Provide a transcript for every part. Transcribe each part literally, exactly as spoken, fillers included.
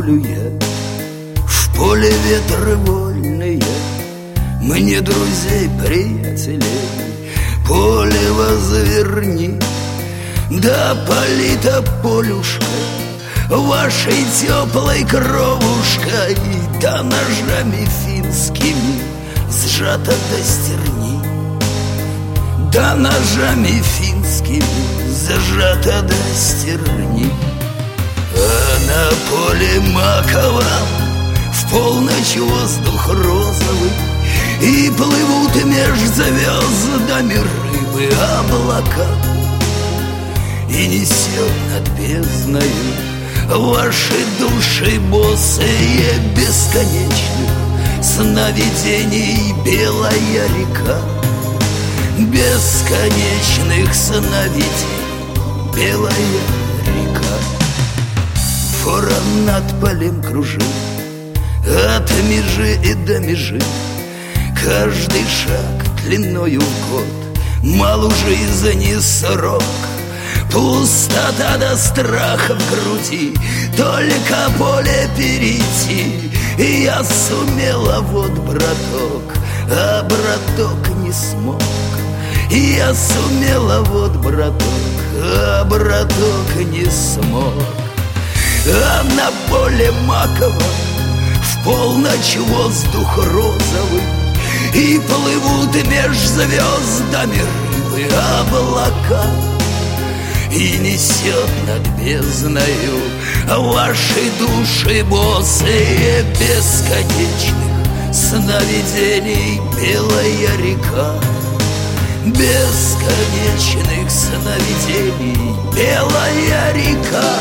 полю я, в поле ветры вольные, мне друзей, приятелей, поле возверни. Да полита полюшка вашей теплой кровушкой, да ножами финскими сжата до стерни, да ножами финскими зажата до стерни. А на поле маковом в полночь воздух розовый, и плывут меж звездами рыбы облака, и несет над бездною ваши души босые бесконечных сновидений белая река, бесконечных сновидений белая река. Ворон над полем кружит от межи и до межи, каждый шаг длиною в год, мал уже жизни срок. Пустота до страха в груди, только поле перейти, и я сумела, вот браток, а браток не смог. И я сумела, вот браток, а браток не смог. А на поле маковом в полночь воздух розовый, и плывут меж звездами рыбы облака, и несет над бездною ваши души босые бесконечных сновидений белая река, бесконечных сновидений белая река.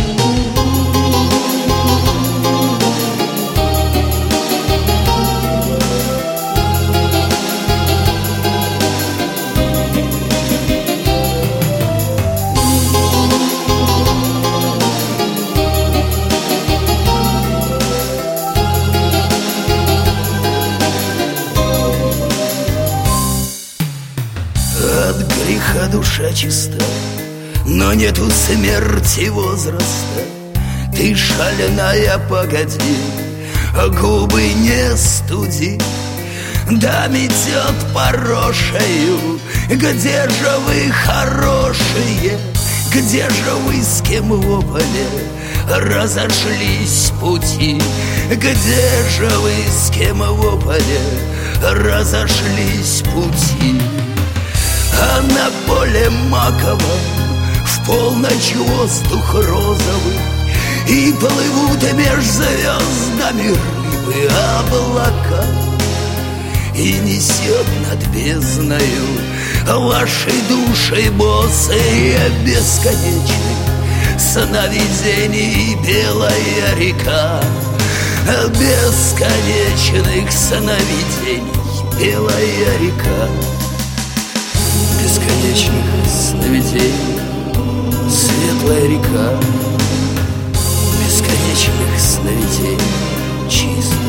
От греха душа чиста, но нету смерти возраста. Ты шальная, погоди, губы не студи. Да метет порошею, где же вы хорошие, где же вы с кем в поле разошлись пути, где же вы с кем в поле разошлись пути. А на поле маковом в полночь воздух розовый, и плывут меж звездами рыбы облака, и несет над бездною ваши души босые бесконечных сновидений белая река, бесконечных сновидений белая река, бесконечных сновидений светлая река, бесконечных сновидений чистая.